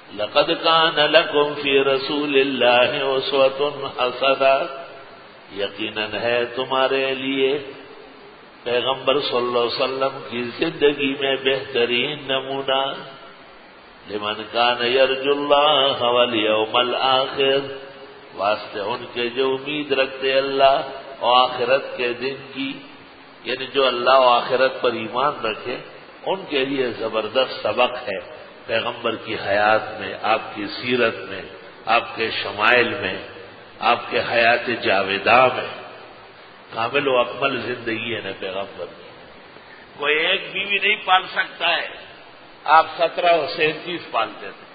لقد کان لکم فی رسول اللہ اسوۃ حسنہ، یقیناً ہے تمہارے لیے پیغمبر صلی اللہ علیہ وسلم کی زندگی میں بہترین نمونہ، لمن کان یرجو اللہ والیوم الآخر، واسطے ان کے جو امید رکھتے اللہ اور آخرت کے دن کی، یعنی جو اللہ و آخرت پر ایمان رکھے ان کے لیے زبردست سبق ہے پیغمبر کی حیات میں، آپ کی سیرت میں، آپ کے شمائل میں، آپ کے حیات جاویدہ میں۔ کامل و اکمل زندگی ہے نا پیغمبر کی۔ کوئی ایک بیوی نہیں پال سکتا ہے، آپ 17 اور 37 پالتے تھے۔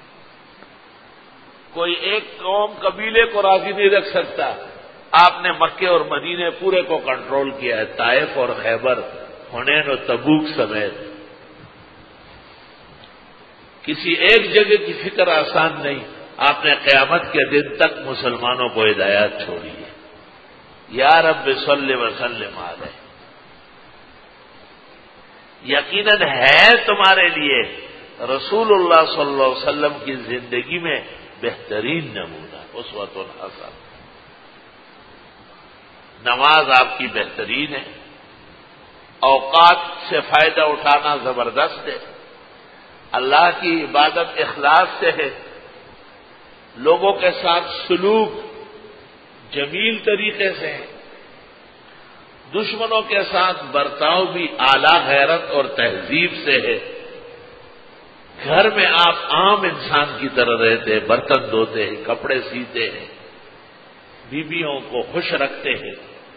کوئی ایک قوم قبیلے کو راضی نہیں رکھ سکتا، آپ نے مکے اور مدینے پورے کو کنٹرول کیا ہے، طائف اور خیبر، حنین اور تبوک سمیت۔ کسی ایک جگہ کی فکر آسان نہیں، آپ نے قیامت کے دن تک مسلمانوں کو ہدایات چھوڑی ہے۔ یا رب صلی وسلم علیہ، یقیناً ہے تمہارے لیے رسول اللہ صلی اللہ علیہ وسلم کی زندگی میں بہترین نمونہ، اسوۃ حسنہ۔ نماز آپ کی بہترین ہے، اوقات سے فائدہ اٹھانا زبردست ہے، اللہ کی عبادت اخلاص سے ہے، لوگوں کے ساتھ سلوک جمیل طریقے سے ہے، دشمنوں کے ساتھ برتاؤ بھی اعلیٰ غیرت اور تہذیب سے ہے، گھر میں آپ عام انسان کی طرح رہتے ہیں، برتن دھوتے ہیں، کپڑے سیتے ہیں، بیویوں کو خوش رکھتے ہیں۔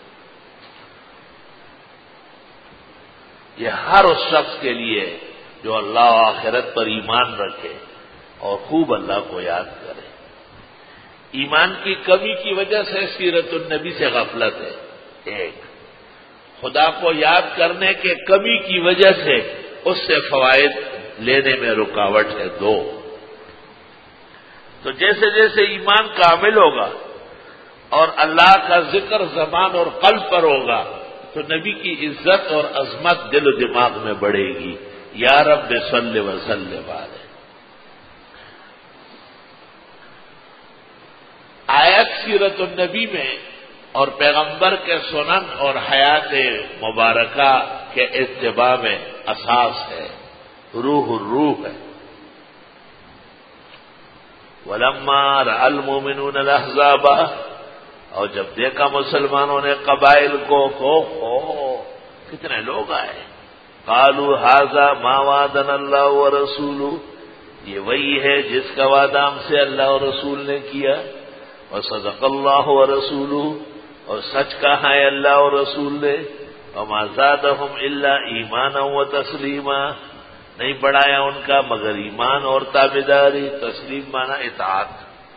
یہ ہر اس شخص کے لیے جو اللہ و آخرت پر ایمان رکھے اور خوب اللہ کو یاد کرے۔ ایمان کی کمی کی وجہ سے سیرت النبی سے غفلت ہے، ایک خدا کو یاد کرنے کے کمی کی وجہ سے اس سے فوائد لینے میں رکاوٹ ہے، دو۔ تو جیسے جیسے ایمان کامل ہوگا اور اللہ کا ذکر زبان اور قلب پر ہوگا تو نبی کی عزت اور عظمت دل و دماغ میں بڑھے گی۔ یا رب صلی وسلم علیہ۔ آیت سیرت النبی میں اور پیغمبر کے سنن اور حیات مبارکہ کے اتباع میں اساس ہے، روح الروح ہے۔ وَلَمَّا رَأَى الْمُؤْمِنُونَ الْأَحْزَابَ، اور جب دیکھا مسلمانوں نے قبائل کو، کتنے لوگ آئے، قالوا هذا ما وعدنا اللہ ورسولہ، یہ وہی ہے جس کا وعدہ ہم سے اللہ اور رسول نے کیا، وصدق اللہ ورسولہ، اور سچ کہا ہے اللہ اور رسول نے، وما زادهم الا ایمانا وتسلیما، نہیں بڑھایا ان کا مگر ایمان اور تابعداری، تسلیم مانا اطاعت۔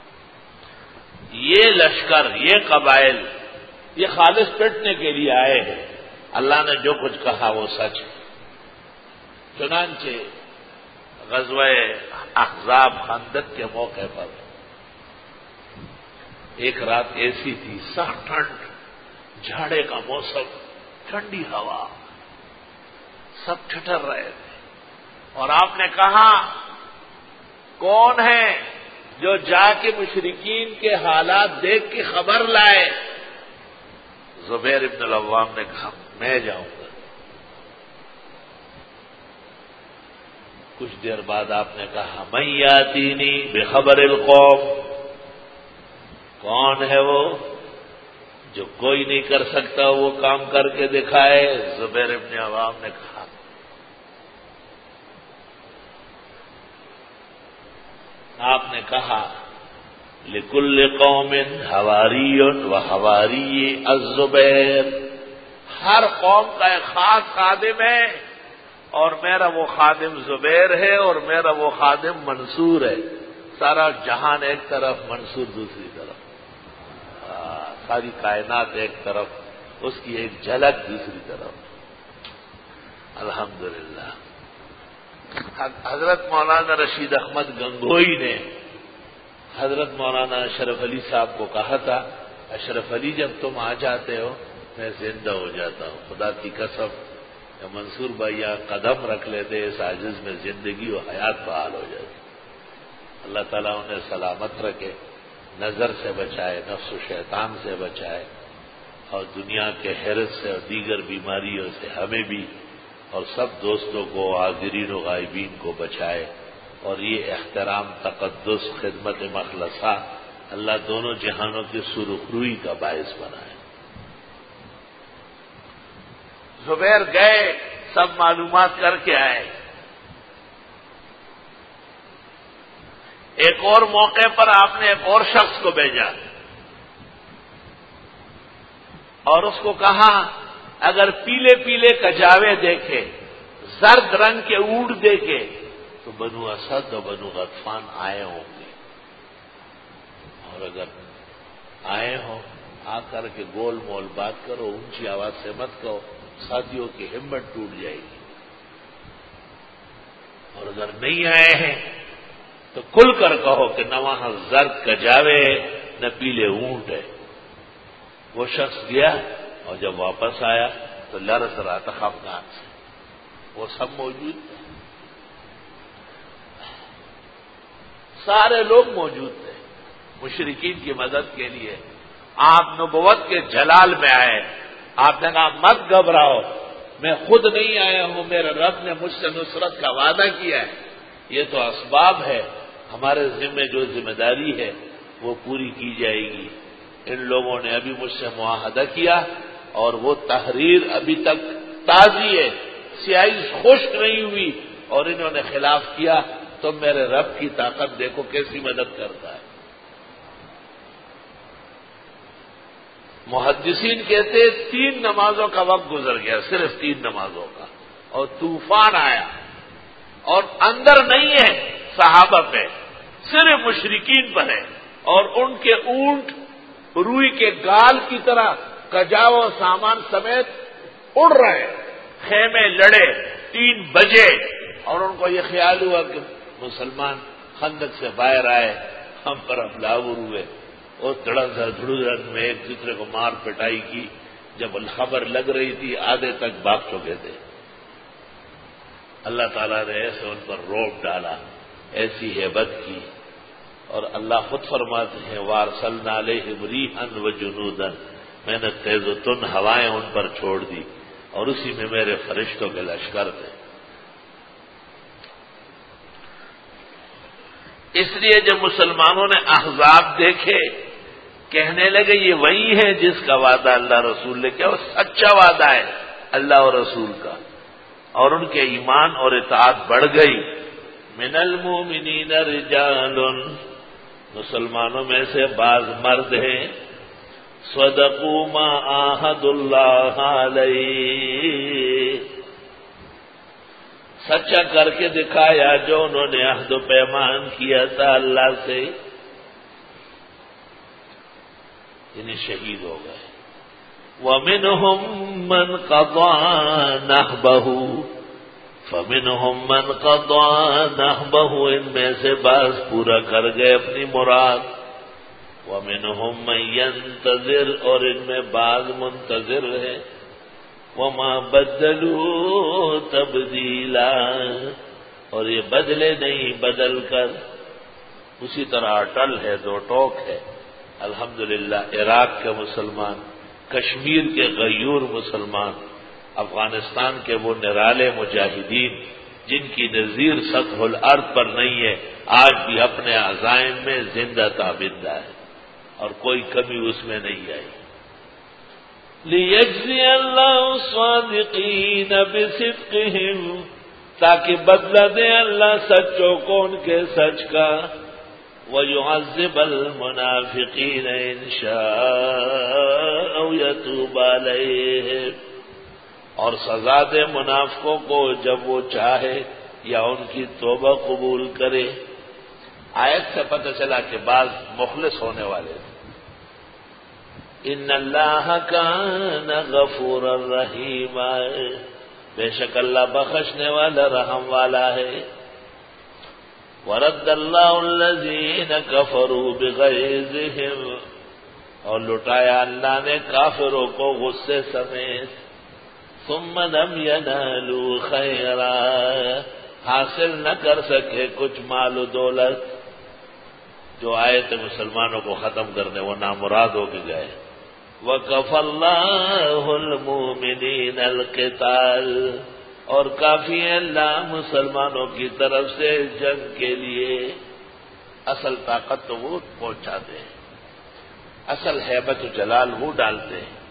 یہ لشکر، یہ قبائل، یہ خالص پٹنے کے لیے آئے ہیں، اللہ نے جو کچھ کہا وہ سچ ہے۔ چنانچہ غزوہ احزاب خندق کے موقع پر ایک رات ایسی تھی، سخت ٹھنڈ، جھاڑے کا موسم، ٹھنڈی ہوا، سب ٹھٹر رہے تھے، اور آپ نے کہا کون ہے جو جا کے مشرکین کے حالات دیکھ کے خبر لائے؟ زبیر ابن العوام نے کہا میں جاؤں گا۔ کچھ دیر بعد آپ نے کہا من یاتینی بخبر القوم، کون ہے وہ جو کوئی نہیں کر سکتا وہ کام کر کے دکھائے؟ زبیر ابن عوام نے کہا آپ نے کہا لکل قوم حواری و حواری الزبیر، ہر قوم کا ایک خاص خادم ہے اور میرا وہ خادم زبیر ہے اور میرا وہ خادم منصور ہے۔ سارا جہان ایک طرف، منصور دوسری طرف، ساری کائنات ایک طرف، اس کی ایک جھلک دوسری طرف۔ الحمدللہ۔ حضرت مولانا رشید احمد گنگوئی نے حضرت مولانا اشرف علی صاحب کو کہا تھا اشرف علی جب تم آ جاتے ہو میں زندہ ہو جاتا ہوں، خدا کی قسم منصور بھائی یہاں قدم رکھ لیتے اس عاجز میں زندگی و حیات بحال ہو جاتی۔ اللہ تعالیٰ انہیں سلامت رکھے، نظر سے بچائے، نفس و شیطان سے بچائے، اور دنیا کے حرص سے اور دیگر بیماریوں سے ہمیں بھی اور سب دوستوں کو، حاضرین و غائبین کو بچائے، اور یہ احترام، تقدس، خدمت مخلصہ اللہ دونوں جہانوں کی سرخروئی کا باعث بنائے۔ زبیر گئے، سب معلومات کر کے آئے۔ ایک اور موقع پر آپ نے ایک اور شخص کو بھیجا اور اس کو کہا اگر پیلے پیلے کجاوے دیکھے، زرد رنگ کے اونٹ دیکھے تو بنو اسد اور بنو غطفان آئے ہوں گے، اور اگر آئے ہوں آ کر کے گول مول بات کرو، اونچی آواز سے مت کہو، ساتھیوں کی ہمت ٹوٹ جائے گی، اور اگر نہیں آئے ہیں تو کھل کر کہو کہ نہ وہاں زرد کجاوے ہے نہ پیلے اونٹ ہے۔ وہ شخص گیا اور جب واپس آیا تو لرز رہا تھا خفگان سے، وہ سب موجود تھے، سارے لوگ موجود تھے مشرکین کی مدد کے لیے۔ آپ نبوت کے جلال میں آئے، آپ نے کہا مت گھبراؤ، میں خود نہیں آیا ہوں، میرے رب نے مجھ سے نصرت کا وعدہ کیا ہے، یہ تو اسباب ہے، ہمارے ذمہ جو ذمہ داری ہے وہ پوری کی جائے گی۔ ان لوگوں نے ابھی مجھ سے معاہدہ کیا اور وہ تحریر ابھی تک تازی ہے، سیاہی خشک نہیں ہوئی، اور انہوں نے خلاف کیا، تو میرے رب کی طاقت دیکھو کیسی مدد کرتا ہے۔ محدثین کہتے 3 نمازوں کا وقت گزر گیا، صرف 3 نمازوں کا، اور طوفان آیا، اور اندر نہیں ہے صحابہ پہ، صرف مشرکین پر ہے، اور ان کے اونٹ روئی کے گال کی طرح کجاو سامان سمیت اڑ رہے، خیمے لڑے، 3 بجے، اور ان کو یہ خیال ہوا کہ مسلمان خندق سے باہر آئے، ہم پر حملہ ہوئے، اور دھڑن میں ایک دوسرے کو مار پٹائی کی۔ جب خبر لگ رہی تھی آدھے تک بھاگ چکے تھے۔ اللہ تعالیٰ نے ایسے ان پر رعب ڈالا، ایسی ہیبت کی، اور اللہ خود فرماتے ہیں وارسلنا علیہم ریحا وجنودا، میں نے تیز و تن ہوائیں ان پر چھوڑ دی، اور اسی میں میرے فرشتوں کے لشکر تھے۔ اس لیے جب مسلمانوں نے احزاب دیکھے، کہنے لگے یہ وہی ہے جس کا وعدہ اللہ رسول نے کیا، وہ سچا وعدہ ہے اللہ اور رسول کا، اور ان کے ایمان اور اطاعت بڑھ گئی۔ من المؤمنین رجال، مسلمانوں میں سے بعض مرد ہیں، صدقوا ما عاہدوا اللہ علیہ، سچا کر کے دکھایا جو انہوں نے عہد و پیمان کیا تھا اللہ سے، یعنی شہید ہو گئے۔ وَمِنْهُمْ مَنْ قَضَى نَحْبَهُ فَمِنْهُمْ مَنْ قَضَى نَحْبَهُ، ان میں سے بعض پورا کر گئے اپنی مراد۔ وَمِنْهُمْ مَنْ يَنْتَظِرُ، اور ان میں بعض منتظر ہیں۔ وَمَا بَدَّلُوا تَبْدِيلًا، اور یہ بدلے نہیں بدل کر، اسی طرح اٹل ہے، دو ٹوک ہے۔ الحمدللہ عراق کے مسلمان، کشمیر کے غیور مسلمان، افغانستان کے وہ نرالے مجاہدین جن کی نظیر سطح الارض پر نہیں ہے، آج بھی اپنے عزائم میں زندہ تابندہ ہے، اور کوئی کمی اس میں نہیں آئی۔ لِيَجْزِيَ اللَّهُ الصَّادِقِينَ بِصِدْقِهِمْ، تاکہ بدلہ دے اللہ سچوں کو ان کے سچ کا۔ وَيُعَذِّبَ الْمُنَافِقِينَ إِن شَاءَ أَوْ يَتُوبَ عَلَيْهِمْ، اور سزا دے منافقوں کو جب وہ چاہے یا ان کی توبہ قبول کرے۔ آیت سے پتہ چلا کہ بعض مخلص ہونے والے تھے۔ ان اللہ کان غفورا رحیما، بے شک اللہ بخشنے والا رحم والا ہے۔ ورد اللہ الذین کفروا بغیظہم، اور لٹایا اللہ نے کافروں کو غصے سمیت۔ ثم لم ینالوا خیرا، حاصل نہ کر سکے کچھ مال و دولت۔ جو آئے تھے مسلمانوں کو ختم کرنے وہ نامراد ہو کے گئے. وَكَفَى اللَّهُ الْمُؤْمِنِينَ الْقِتَالَ، اور کافی ہے اللہ مسلمانوں کی طرف سے جنگ کے لیے. اصل طاقت تو وہ پہنچاتے ہیں، اصل ہیبت و جلال وہ ڈالتے ہیں.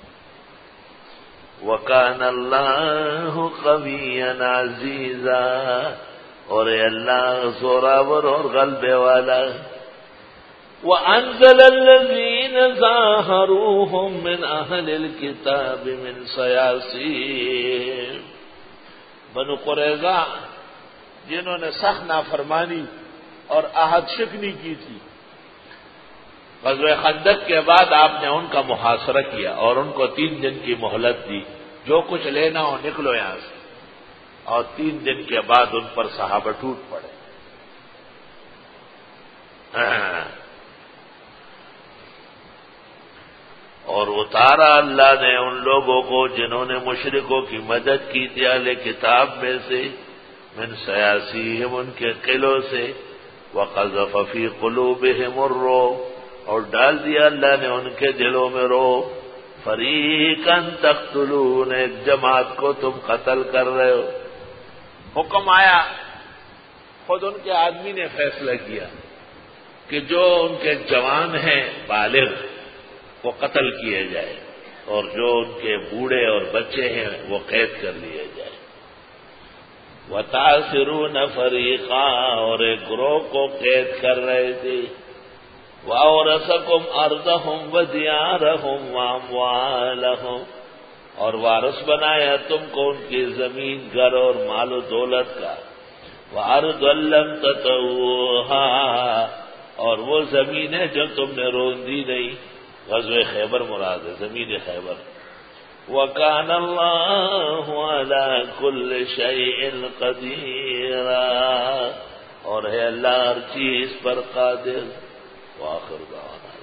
وَكَانَ اللَّهُ قَوِيًّا عَزِيزًا، اور اے اللہ زوراور اور غلبے والا. وَأَنزَلَ الَّذِينَ ظَاهَرُوهُم مِّنْ أَهْلِ الْكِتَابِ مِنْ صَيَاصِيهِمْ، بنو قریظہ جنہوں نے سخت نافرمانی اور عہد شکنی کی تھی، غزوہ خندق کے بعد آپ نے ان کا محاصرہ کیا اور ان کو 3 دن کی مہلت دی، جو کچھ لینا ہو نکلو یہاں سے. اور 3 دن کے بعد ان پر صحابہ ٹوٹ پڑے. اور اتارا اللہ نے ان لوگوں کو جنہوں نے مشرکوں کی مدد کی تھی اہل کتاب میں سے، من سیاسیہم ان کے قلعوں سے، وقذف فی قلوبہم الرعب، اور ڈال دیا اللہ نے ان کے دلوں میں رعب. فریقا تقتلون، ایک جماعت کو تم قتل کر رہے ہو. حکم آیا، خود ان کے آدمی نے فیصلہ کیا کہ جو ان کے جوان ہیں بالغ وہ قتل کیے جائے، اور جو ان کے بوڑھے اور بچے ہیں وہ قید کر لیے جائے. وَتَعْصِرُونَ فَرِيقًا، اور ایک گروہ کو قید کر رہے تھے. وَأَوْرَثَكُمْ أَرْضَهُمْ وَدِيَارَهُمْ وَأَمْوَالَهُمْ، اور وارث بنایا تم کو ان کی زمین، گھر اور مال و دولت کا. وَأَرْضًا لَّمْ تَطَئُوهَا، اور وہ زمینیں جو تم نے روندی نہیں. غزوہ خیبر مراد ہے، زمین خیبر. وَكَانَ اللَّهُ عَلَىٰ كُلِّ شَيْءٍ قَدِيرًا، اور ہے اللہ ہر چیز پر قادر. وآخر دعوانا